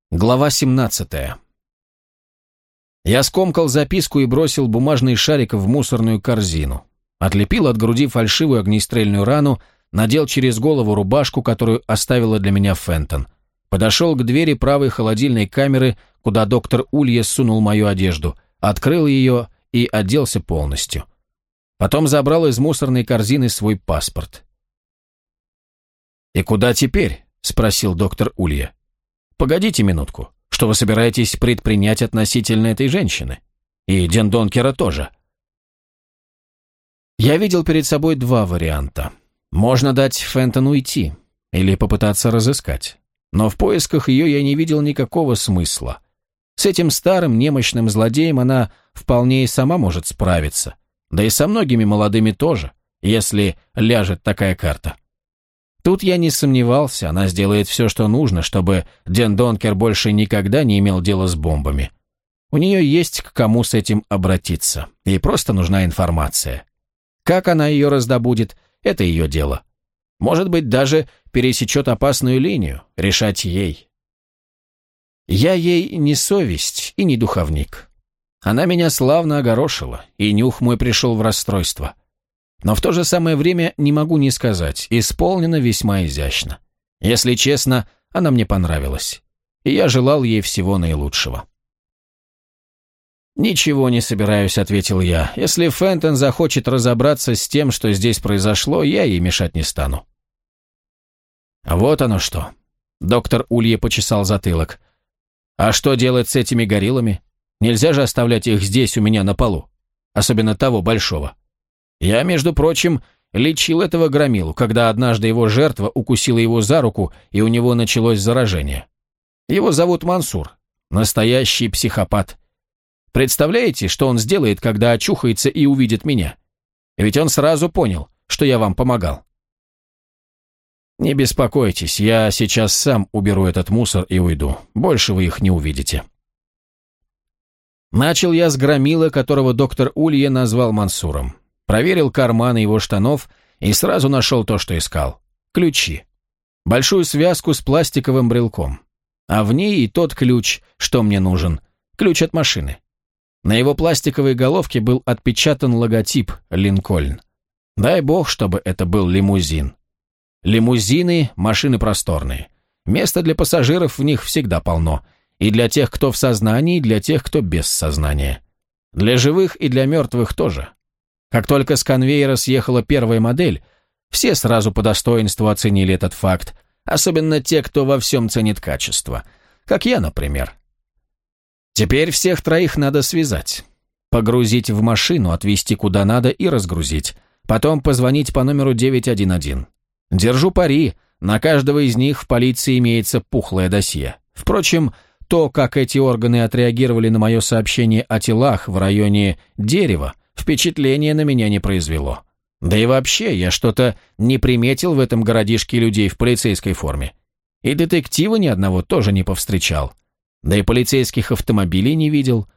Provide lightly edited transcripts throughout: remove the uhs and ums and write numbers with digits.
Глава 17. Я скомкал записку и бросил бумажный шарик в мусорную корзину. Отлепил от груди фальшивую огнестрельную рану, надел через голову рубашку, которую оставила для меня Фентон. Подошел к двери правой холодильной камеры, куда доктор Улье сунул мою одежду, открыл ее и оделся полностью. Потом забрал из мусорной корзины свой паспорт. «И куда теперь?» – спросил доктор Улье. «Погодите минутку. Что вы собираетесь предпринять относительно этой женщины? И Дендонкера тоже?» Я видел перед собой два варианта. Можно дать Фентон уйти или попытаться разыскать. Но в поисках ее я не видел никакого смысла. С этим старым немощным злодеем она вполне и сама может справиться. Да и со многими молодыми тоже, если ляжет такая карта. Тут я не сомневался, она сделает все, что нужно, чтобы Дендонкер больше никогда не имел дела с бомбами. У нее есть к кому с этим обратиться, ей просто нужна информация. Как она ее раздобудет, это ее дело. Может быть, даже пересечет опасную линию, решать ей. Я ей не совесть и не духовник. Она меня славно огорошила, и нюх мой пришел в расстройство. Но в то же самое время не могу не сказать, исполнено весьма изящно. Если честно, она мне понравилась, и я желал ей всего наилучшего. «Ничего не собираюсь», — ответил я. «Если Фентон захочет разобраться с тем, что здесь произошло, я ей мешать не стану». «Вот оно что». Доктор Улье почесал затылок. «А что делать с этими гориллами? Нельзя же оставлять их здесь у меня на полу. Особенно того большого. Я, между прочим, лечил этого громилу, когда однажды его жертва укусила его за руку, и у него началось заражение. Его зовут Мансур. Настоящий психопат. Представляете, что он сделает, когда очухается и увидит меня? Ведь он сразу понял, что я вам помогал». «Не беспокойтесь, я сейчас сам уберу этот мусор и уйду. Больше вы их не увидите». Начал я с громила, которого доктор Улье назвал Мансуром. Проверил карманы его штанов и сразу нашел то, что искал. Ключи. Большую связку с пластиковым брелком. А в ней и тот ключ, что мне нужен. Ключ от машины. На его пластиковой головке был отпечатан логотип «Линкольн». Дай бог, чтобы это был лимузин. Лимузины – машины просторные. Места для пассажиров в них всегда полно. И для тех, кто в сознании, и для тех, кто без сознания. Для живых и для мертвых тоже. Как только с конвейера съехала первая модель, все сразу по достоинству оценили этот факт, особенно те, кто во всем ценит качество. Как я, например. Теперь всех троих надо связать. Погрузить в машину, отвезти куда надо и разгрузить. Потом позвонить по номеру 911. Держу пари, на каждого из них в полиции имеется пухлое досье. Впрочем, то, как эти органы отреагировали на мое сообщение о телах в районе Дерева, впечатление на меня не произвело. Да и вообще, я что-то не приметил в этом городишке людей в полицейской форме. И детектива ни одного тоже не повстречал. Да и полицейских автомобилей не видел.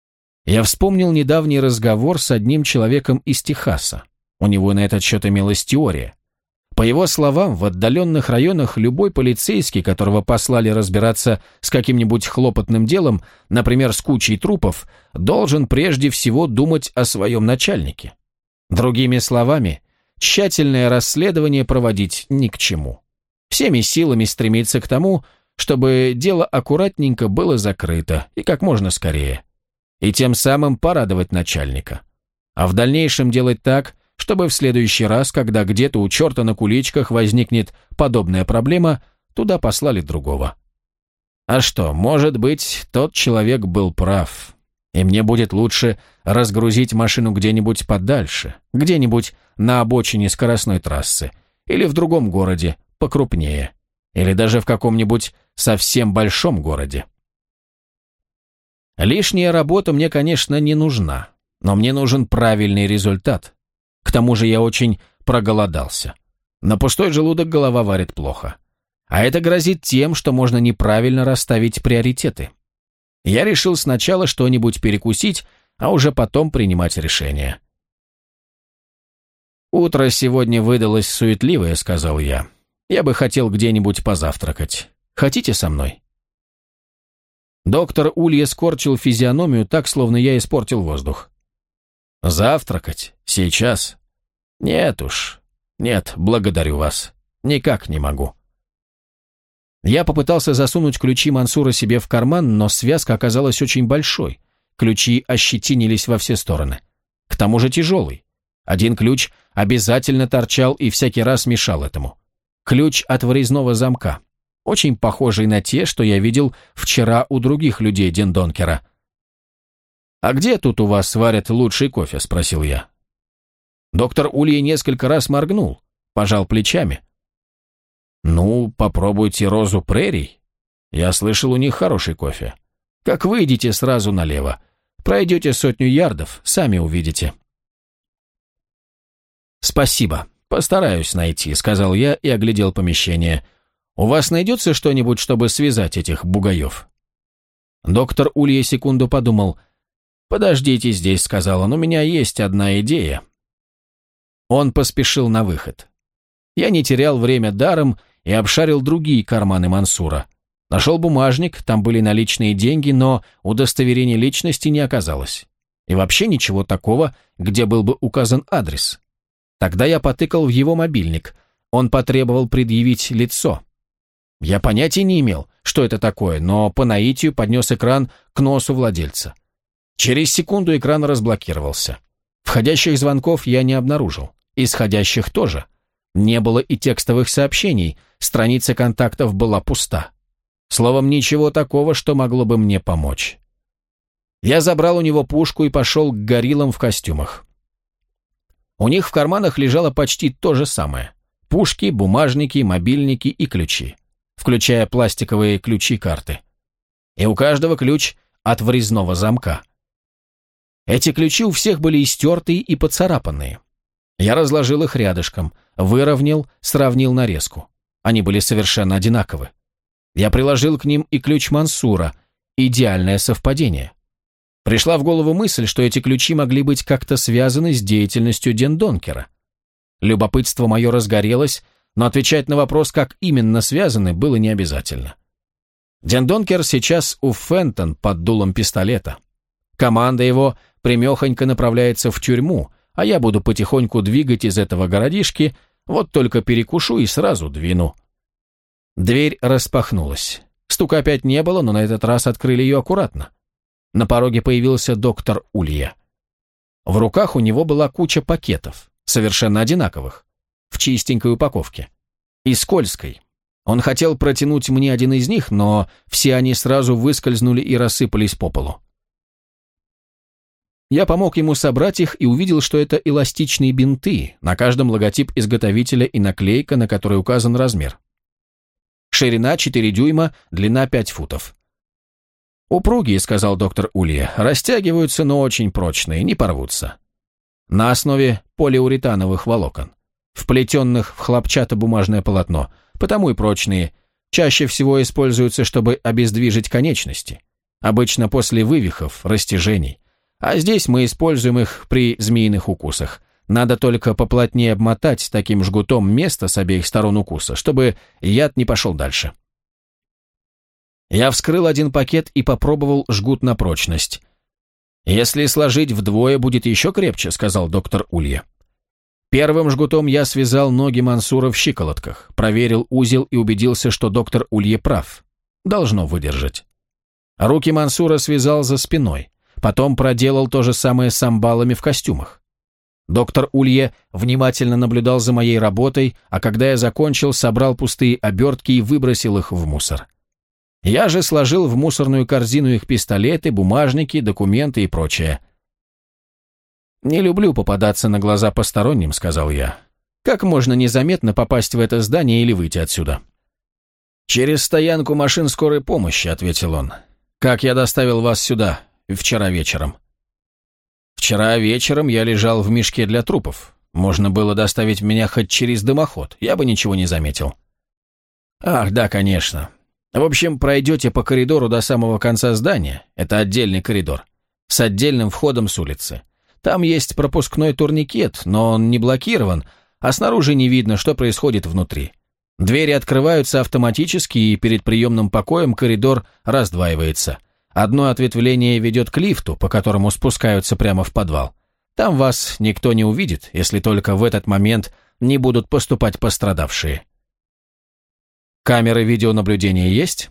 Я вспомнил недавний разговор с одним человеком из Техаса. У него на этот счет имелась теория. По его словам, в отдаленных районах любой полицейский, которого послали разбираться с каким-нибудь хлопотным делом, например, с кучей трупов, должен прежде всего думать о своем начальнике. Другими словами, тщательное расследование проводить ни к чему. Всеми силами стремиться к тому, чтобы дело аккуратненько было закрыто и как можно скорее. И тем самым порадовать начальника. А в дальнейшем делать так, чтобы в следующий раз, когда где-то у черта на куличках возникнет подобная проблема, туда послали другого. А что, может быть, тот человек был прав, и мне будет лучше разгрузить машину где-нибудь подальше, где-нибудь на обочине скоростной трассы, или в другом городе, покрупнее, или даже в каком-нибудь совсем большом городе. Лишняя работа мне, конечно, не нужна, но мне нужен правильный результат. К тому же я очень проголодался. На пустой желудок голова варит плохо. А это грозит тем, что можно неправильно расставить приоритеты. Я решил сначала что-нибудь перекусить, а уже потом принимать решение. «Утро сегодня выдалось суетливое», — сказал я. «Я бы хотел где-нибудь позавтракать. Хотите со мной?» Доктор Улья скорчил физиономию так, словно я испортил воздух. «Завтракать? Сейчас? Нет уж. Нет, благодарю вас. Никак не могу». Я попытался засунуть ключи Мансура себе в карман, но связка оказалась очень большой. Ключи ощетинились во все стороны. К тому же тяжелый. Один ключ обязательно торчал и всякий раз мешал этому. Ключ от вырезного замка, очень похожий на те, что я видел вчера у других людей Дендонкера. «А где тут у вас сварят лучший кофе?» – спросил я. Доктор Улья несколько раз моргнул, пожал плечами. «Ну, попробуйте Розу Прерий. Я слышал, у них хороший кофе. Как выйдете сразу налево. Пройдете 100 ярдов, сами увидите». «Спасибо, постараюсь найти», — сказал я и оглядел помещение. «У вас найдется что-нибудь, чтобы связать этих бугаев?» Доктор Улья секунду подумал. «Подождите здесь», — сказал он, — «у меня есть одна идея». Он поспешил на выход. Я не терял время даром и обшарил другие карманы Мансура. Нашел бумажник, там были наличные деньги, но удостоверения личности не оказалось. И вообще ничего такого, где был бы указан адрес. Тогда я потыкал в его мобильник. Он потребовал предъявить лицо. Я понятия не имел, что это такое, но по наитию поднес экран к носу владельца. Через секунду экран разблокировался. Входящих звонков я не обнаружил. Исходящих тоже. Не было и текстовых сообщений, страница контактов была пуста. Словом, ничего такого, что могло бы мне помочь. Я забрал у него пушку и пошел к гориллам в костюмах. У них в карманах лежало почти то же самое. Пушки, бумажники, мобильники и ключи, включая пластиковые ключи-карты. И у каждого ключ от врезного замка. Эти ключи у всех были истертые и поцарапанные. Я разложил их рядышком, выровнял, сравнил нарезку. Они были совершенно одинаковы. Я приложил к ним и ключ Мансура. Идеальное совпадение. Пришла в голову мысль, что эти ключи могли быть как-то связаны с деятельностью Дендонкера. Любопытство мое разгорелось, но отвечать на вопрос, как именно связаны, было не обязательно. Дендонкер сейчас у Фентон под дулом пистолета. Команда его прямехонько направляется в тюрьму, а я буду потихоньку двигать из этого городишки, вот только перекушу и сразу двину. Дверь распахнулась. Стука опять не было, но на этот раз открыли ее аккуратно. На пороге появился доктор Улья. В руках у него была куча пакетов, совершенно одинаковых, в чистенькой упаковке. И скользкой. Он хотел протянуть мне один из них, но все они сразу выскользнули и рассыпались по полу. Я помог ему собрать их и увидел, что это эластичные бинты, на каждом логотип изготовителя и наклейка, на которой указан размер. Ширина 4 дюйма, длина 5 футов. «Упругие», — сказал доктор Улья, — «растягиваются, но очень прочные, не порвутся. На основе полиуретановых волокон, вплетенных в хлопчатобумажное полотно, потому и прочные, чаще всего используются, чтобы обездвижить конечности, обычно после вывихов, растяжений. А здесь мы используем их при змеиных укусах. Надо только поплотнее обмотать таким жгутом место с обеих сторон укуса, чтобы яд не пошел дальше». Я вскрыл один пакет и попробовал жгут на прочность. «Если сложить вдвое, будет еще крепче», — сказал доктор Улья. Первым жгутом я связал ноги Мансура в щиколотках, проверил узел и убедился, что доктор Улья прав. Должно выдержать. Руки Мансура связал за спиной, потом проделал то же самое с амбалами в костюмах. Доктор Улья внимательно наблюдал за моей работой, а когда я закончил, собрал пустые обертки и выбросил их в мусор. Я же сложил в мусорную корзину их пистолеты, бумажники, документы и прочее. «Не люблю попадаться на глаза посторонним», — сказал я. «Как можно незаметно попасть в это здание или выйти отсюда?» «Через стоянку машин скорой помощи», — ответил он. «Как я доставил вас сюда вчера вечером?» «Вчера вечером я лежал в мешке для трупов. Можно было доставить меня хоть через дымоход, я бы ничего не заметил». «Ах, да, конечно. В общем, пройдете по коридору до самого конца здания, это отдельный коридор, с отдельным входом с улицы. Там есть пропускной турникет, но он не блокирован, а снаружи не видно, что происходит внутри. Двери открываются автоматически, и перед приемным покоем коридор раздваивается. Одно ответвление ведет к лифту, по которому спускаются прямо в подвал. Там вас никто не увидит, если только в этот момент не будут поступать пострадавшие. Камеры видеонаблюдения есть?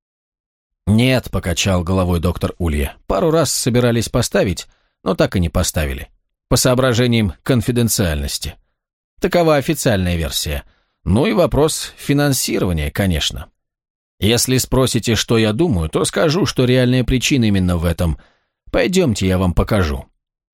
Нет, покачал головой доктор Улья. Пару раз собирались поставить, но так и не поставили. По соображениям конфиденциальности. Такова официальная версия. Ну и вопрос финансирования, конечно. Если спросите, что я думаю, то скажу, что реальная причина именно в этом. Пойдемте, я вам покажу.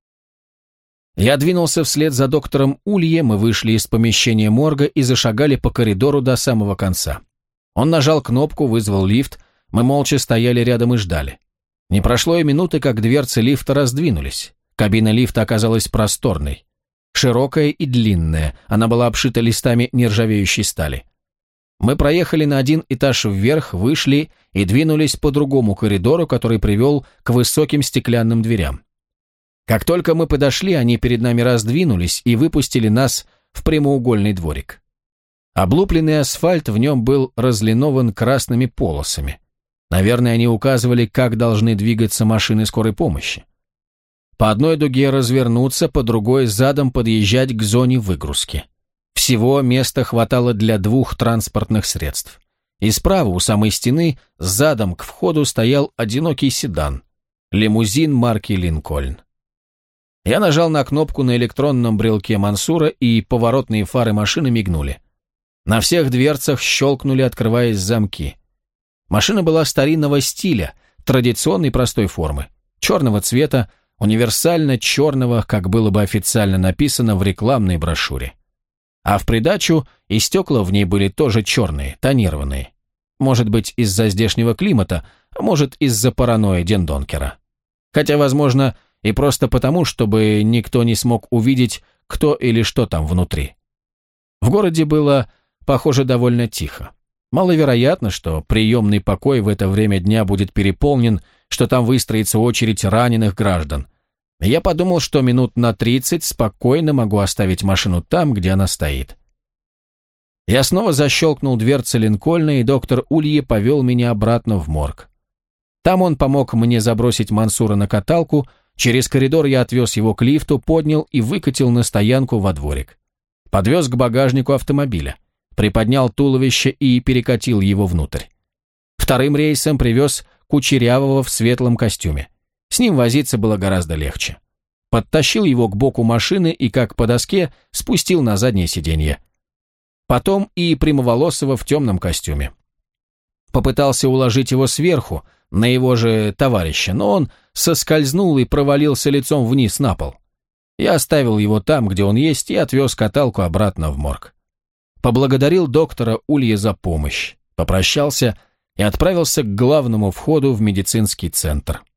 Я двинулся вслед за доктором Улье, мы вышли из помещения морга и зашагали по коридору до самого конца. Он нажал кнопку, вызвал лифт, мы молча стояли рядом и ждали. Не прошло и минуты, как дверцы лифта раздвинулись. Кабина лифта оказалась просторной. Широкая и длинная, она была обшита листами нержавеющей стали. Мы проехали на один этаж вверх, вышли и двинулись по другому коридору, который привел к высоким стеклянным дверям. Как только мы подошли, они перед нами раздвинулись и выпустили нас в прямоугольный дворик. Облупленный асфальт в нем был разлинован красными полосами. Наверное, они указывали, как должны двигаться машины скорой помощи. По одной дуге развернуться, по другой задом подъезжать к зоне выгрузки. Всего места хватало для 2 транспортных средств. И справа, у самой стены, задом к входу стоял одинокий седан. Лимузин марки «Линкольн». Я нажал на кнопку на электронном брелке Мансура, и поворотные фары машины мигнули. На всех дверцах щелкнули, открываясь замки. Машина была старинного стиля, традиционной простой формы, черного цвета, универсально черного, как было бы официально написано в рекламной брошюре. А в придачу и стекла в ней были тоже черные, тонированные. Может быть, из-за здешнего климата, а может, из-за паранойи Дендонкера. Хотя, возможно, и просто потому, чтобы никто не смог увидеть, кто или что там внутри. В городе было, похоже, довольно тихо. Маловероятно, что приемный покой в это время дня будет переполнен, что там выстроится очередь раненых граждан. Я подумал, что минут на 30 спокойно могу оставить машину там, где она стоит. Я снова защелкнул дверцы Линкольна, и доктор Улье повел меня обратно в морг. Там он помог мне забросить Мансура на каталку, через коридор я отвез его к лифту, поднял и выкатил на стоянку во дворик. Подвез к багажнику автомобиля, приподнял туловище и перекатил его внутрь. Вторым рейсом привез Кучерявого в светлом костюме. С ним возиться было гораздо легче. Подтащил его к боку машины и, как по доске, спустил на заднее сиденье. Потом и Прямоволосого в темном костюме. Попытался уложить его сверху, на его же товарища, но он соскользнул и провалился лицом вниз на пол. Я оставил его там, где он есть, и отвез каталку обратно в морг. Поблагодарил доктора Улье за помощь, попрощался и отправился к главному входу в медицинский центр.